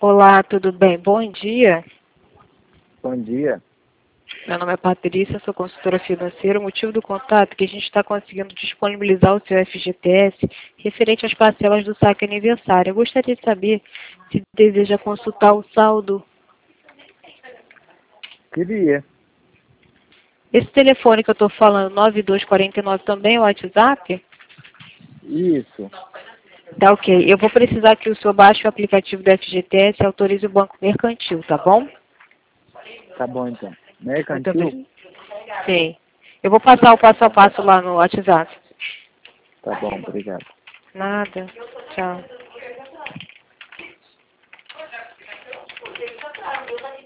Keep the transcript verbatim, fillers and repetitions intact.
Olá, tudo bem? Bom dia. Bom dia. Meu nome é Patrícia, sou consultora financeira. O motivo do contato é que a gente está conseguindo disponibilizar o seu F G T S referente às parcelas do saque aniversário. Eu gostaria de saber se deseja consultar o saldo. Queria. Esse telefone que eu estou falando, nove dois quatro nove, também é o WhatsApp? Isso. Tá ok. Eu vou precisar que o senhor baixe o aplicativo do F G T S e autorize o Banco Mercantil, tá bom? Tá bom, então. Muito Mercantil? bem. Sim. Eu vou passar o passo a passo lá no WhatsApp. Tá bom, obrigado. Nada. Tchau.